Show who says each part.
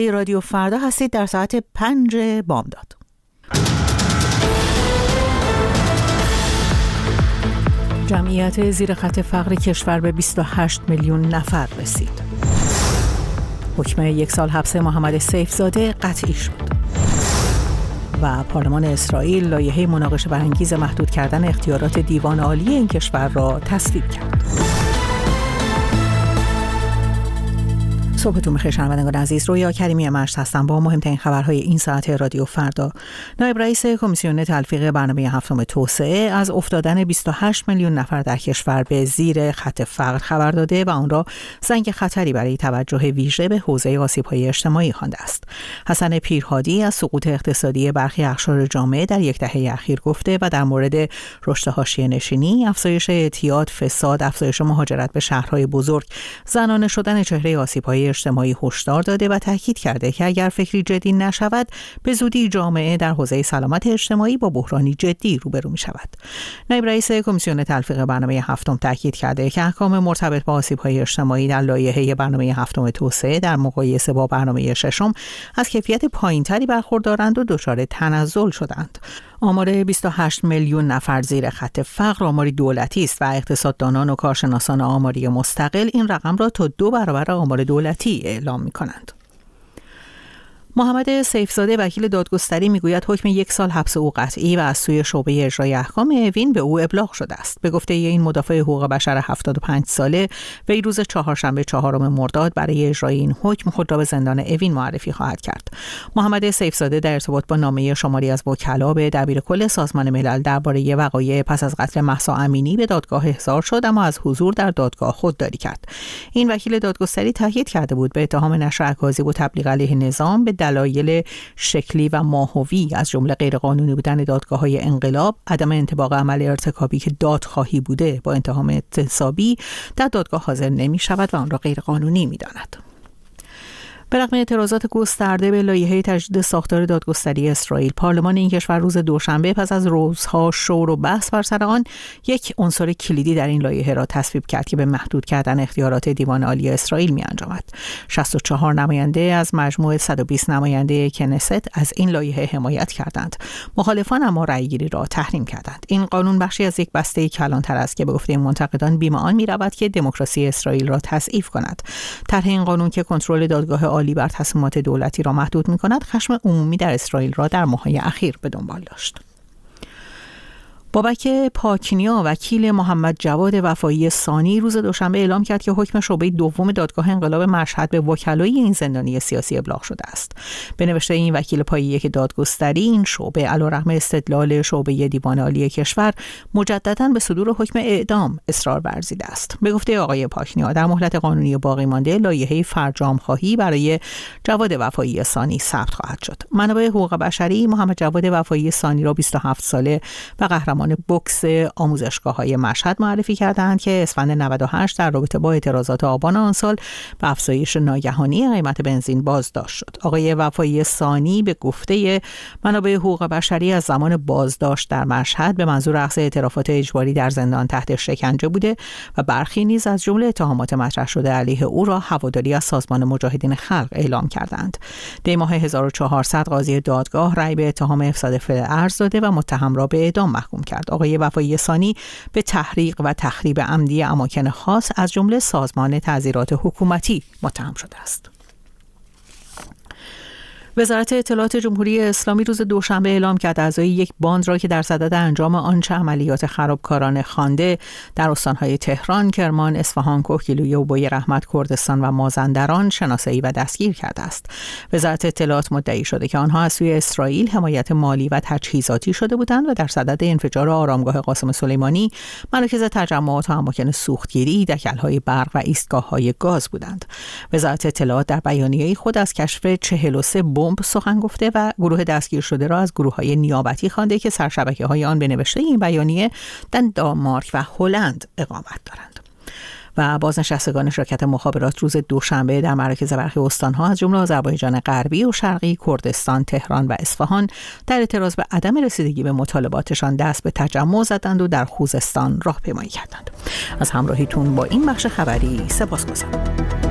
Speaker 1: رادیو فردا هستید در ساعت 5 بامداد. جمعیت زیر خط فقر کشور به 28 میلیون نفر رسید. حکم 1 سال حبس محمد سیفزاده قطعی شد. و پارلمان اسرائیل لایحه مناقشه برانگیز محدود کردن اختیارات دیوان عالی این کشور را تصویب کرد. صبحتون بخیر شنوندگان عزیز، رویا کریمی مشت هستم با مهمترین خبرهای این ساعت رادیو فردا. نایب رئیس کمیسیون تلفیق برنامه هفتم توسعه از افتادن 28 میلیون نفر در کشور به زیر خط فقر خبر داده و آن را زنگ خطری برای توجه ویژه به حوزه آسیب‌های اجتماعی خوانده است. حسن پیرهادی از سقوط اقتصادی برخی اقشار جامعه در یک دهه اخیر گفته و در مورد رشد حاشیه‌نشینی، افزایش اعتیاد، فساد، افزایش مهاجرت به شهرهای بزرگ، زنانه شدن چهره آسیب‌های اجتماعی هشدار داده و تاکید کرده که اگر فکری جدی نشود به زودی جامعه در حوزه سلامت اجتماعی با بحرانی جدی روبرو می شود. نایب رئیس کمیسیون تلفیق برنامه هفتم تاکید کرده که احکام مرتبط با آسیب‌های اجتماعی در لایحه برنامه هفتم توسعه در مقایسه با برنامه ششم از کیفیت پایین‌تری برخوردارند و دچار تنزل شدند. آمار 28 میلیون نفر زیر خط فقر آماری دولتی است و اقتصاددانان و کارشناسان آماری مستقل این رقم را تا 2 برابر آمار دولتی اعلام می‌کنند. محمد سیفزاده وکیل دادگستری میگوید حکم 1 سال حبس او قطعی و از سوی شعبه اجرای احکام اوین به او ابلاغ شده است. به گفته این مدافع حقوق بشر 75 ساله، وی روز چهارشنبه 4 مرداد برای اجرای این حکم خود را به زندان اوین معرفی خواهد کرد. محمد سیفزاده در ارتباط با نامه شماری از وکلا به دبیرکل سازمان ملل درباره وقایع پس از قتل مهسا امینی به دادگاه احضار شد اما از حضور در دادگاه خودداری کرد. این وکیل دادگستری تاکید کرده بود به اتهام نشر اکاذیب و تبلیغ علیه نظام به دلایل شکلی و ماهوی از جمله غیرقانونی بودن دادگاه‌های انقلاب، عدم انطباق عمل ارتکابی که دادخواهی بوده با اتهام اعتصابی در دادگاه حاضر نمی‌شود و آن را غیرقانونی می‌داند. به رغم اعتراضات گسترده به لایحه تجدید ساختار دادگستری اسرائیل، پارلمان این کشور روز دوشنبه پس از روزها شور و بحث بر سر آن یک عنصر کلیدی در این لایحه را تصویب کرد که به محدود کردن اختیارات دیوان عالی اسرائیل می‌انجامد. 64 نماینده از مجموع 120 نماینده کنست از این لایحه حمایت کردند. مخالفان اما رأی‌گیری را تحریم کردند. این قانون بخشی از یک بسته کلانتر است که به گفته منتقدان بیم آن می‌رود که دموکراسی اسرائیل را تضعیف کند. طرح این قانون که کنترل دادگاه عالی بر تصمیمات دولتی را محدود می‌کند، خشم عمومی در اسرائیل را در ماه‌های اخیر به دنبال داشت. بابک پاکنیا وکیل محمد جواد وفایی ثانی روز دوشنبه اعلام کرد که حکم شعبه دوم دادگاه انقلاب مشهد به وکلای این زندانی سیاسی ابلاغ شده است. به نوشته این وکیل پایه یک دادگستری، این شعبه علیرغم استدلال شعبه دیوان عالی کشور مجدداً به صدور حکم اعدام اصرار ورزیده است. به گفته آقای پاکنیا در مهلت قانونی باقی مانده لایحه فرجام خواهی برای جواد وفایی ثانی ثبت خواهد شد. منابع حقوق بشری محمد جواد وفایی ثانی را 27 ساله و قهرمان بوکس آموزشگاه‌های مشهد معرفی کردند که اسفند 98 در رابطه با اعتراضات آبان آن سال به افزایش ناگهانی قیمت بنزین بازداشت شد. آقای وفایی ثانی به گفته منابع حقوق بشری از زمان بازداشت در مشهد به منظور اخذ اعترافات اجباری در زندان تحت شکنجه بوده و برخی نیز از جمله اتهامات مطرح شده علیه او را هواداری از سازمان مجاهدین خلق اعلام کردند. دی ماه 1400 قاضی دادگاه رأی به اتهام افساد فعل ارز داده و متهم را به اعدام محکوم کرد. آقای وفایی ثانی به تحریق و تخریب عمدی اماکن خاص از جمله سازمان تعزیرات حکومتی متهم شده است. وزارت اطلاعات جمهوری اسلامی روز دوشنبه اعلام کرد اعضای یک باند را که در صدد انجام آنچه عملیات خرابکارانه خوانده در استانهای تهران، کرمان، اصفهان، کهگیلویه و بوی رحمت، کردستان و مازندران شناسایی و دستگیر کرده است. وزارت اطلاعات مدعی شده که آنها از سوی اسرائیل حمایت مالی و تجهیزاتی شده بودند و در صدد انفجار آرامگاه قاسم سلیمانی، مراکز تجمعات و اماکن سوختگیری، دکل‌های برق و ایستگاه‌های گاز بودند. وزارت اطلاعات در بیانیه‌ای خود از کشف 43 بمب سخن گفته و گروه دستگیر شده را از گروه‌های نیابتی خوانده که سرشبکه‌های آن به نوشته این بیانیه در دانمارک و هلند اقامت دارند. و بازنشستگان شرکت مخابرات روز دوشنبه در مراکز برخی استان‌ها از جمله آذربایجان غربی و شرقی، کردستان، تهران و اصفهان در اعتراض به عدم رسیدگی به مطالباتشان دست به تجمع زدند و در خوزستان راهپیمایی کردند. از همراهیتون با این بخش خبری سپاسگزارم.